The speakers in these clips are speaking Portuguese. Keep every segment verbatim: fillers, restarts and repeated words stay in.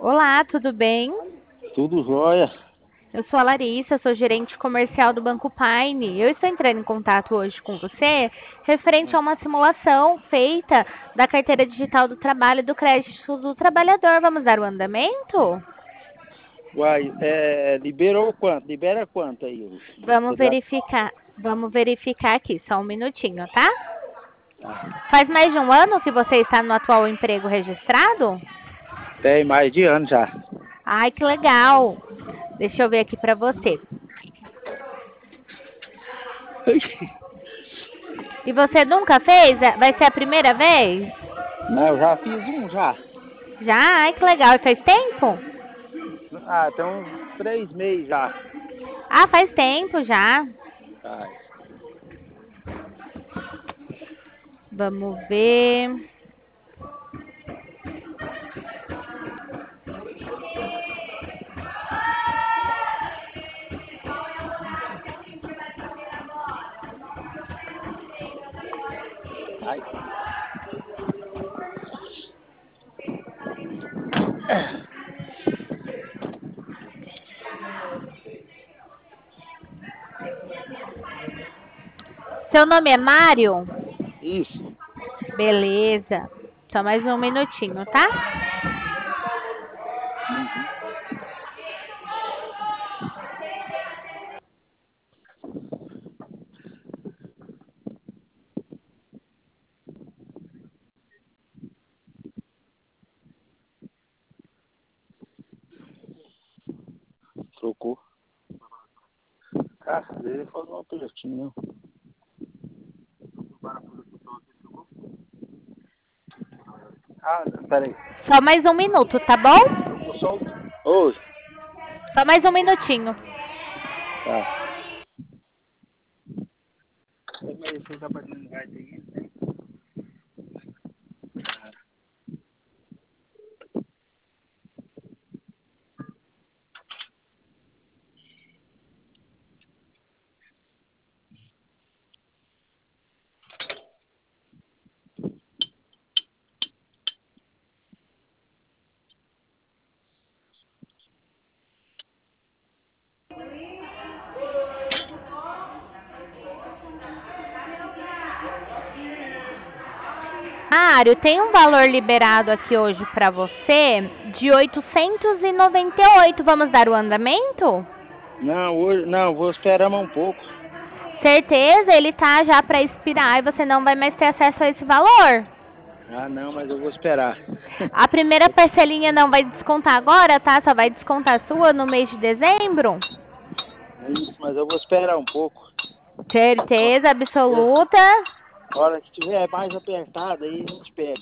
Olá, tudo bem? Tudo jóia. Eu sou a Larissa, sou gerente comercial do Banco Paine. Eu estou entrando em contato hoje com você referente a uma simulação feita da carteira digital do trabalho e do crédito do trabalhador. Vamos dar o andamento? Uai, é, liberou quanto? Libera quanto aí? o- Vamos Você já verificar. Vamos verificar aqui, só um minutinho, tá? tá. Faz mais de um ano que você está no atual emprego registrado? Tem mais de ano já. Ai, que legal! Deixa eu ver aqui para você. E você nunca fez? É- Vai ser a primeira vez? Não, eu já fiz um já. Já? Ai, que legal. E faz tempo? Ah, tem uns três meses já. Ah, faz tempo já. Ai, Vamos ver. ai. Seu nome é Mário? Isso. Beleza. Só mais um minutinho, tá? Trocou. Graças a Deus ele falou uma pertinho, não. Ah, peraí. Só mais um minuto, tá bom? Eu só... Oi. Só mais um minutinho. Tá. Mas você tá batendo gás aí, né? Mário, tem um valor liberado aqui hoje pra você de oitocentos e noventa e oito. Vamos dar o andamento? Não, hoje... Não, vou esperar mais um pouco. Certeza, ele tá já pra expirar e você não vai mais ter acesso a esse valor. Ah, não, mas eu vou esperar. A primeira parcelinha não vai descontar agora, tá? Só vai descontar a sua no mês de dezembro. Isso, mas eu vou esperar um pouco. Certeza É. absoluta. A hora que tiver mais apertado, aí a gente pega.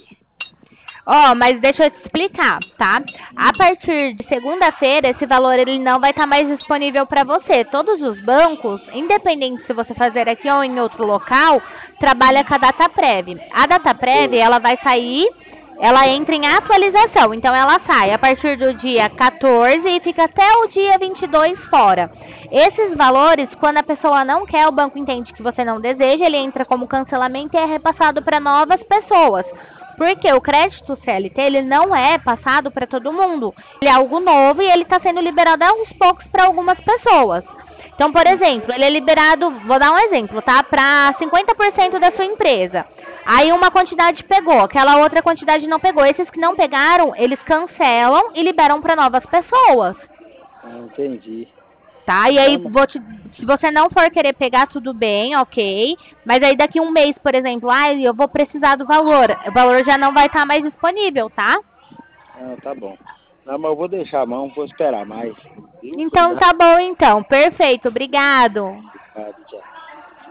Ó, mas deixa eu te explicar, tá? A Hum. partir de segunda-feira, esse valor ele não vai estar mais disponível para você. Todos os bancos, independente se você fazer aqui ou em outro local, trabalha com a data prévia. A data prévia, Sei. ela vai sair, ela entra em atualização. Então, ela sai a partir do dia quatorze e fica até o dia vinte e dois fora. Esses valores, quando a pessoa não quer, o banco entende que você não deseja, ele entra como cancelamento e é repassado para novas pessoas. Porque o crédito C L T, ele não é passado para todo mundo. Ele é algo novo e ele está sendo liberado aos poucos para algumas pessoas. Então, por exemplo, ele é liberado, vou dar um exemplo, tá? Para cinquenta por cento da sua empresa. Aí uma quantidade pegou, aquela outra quantidade não pegou. Esses que não pegaram, eles cancelam e liberam para novas pessoas. Ah, entendi. Tá? E aí, Não, mas... vou te, se você não for querer pegar, tudo bem, ok. Mas aí, daqui um mês, por exemplo, ah, eu vou precisar do valor. O valor já não vai estar mais disponível, tá? Ah, tá bom. Não, mas eu vou deixar a mão, vou esperar mais. Viu? Então, Obrigado. tá bom, então. Perfeito. Obrigado. Obrigado, tchau.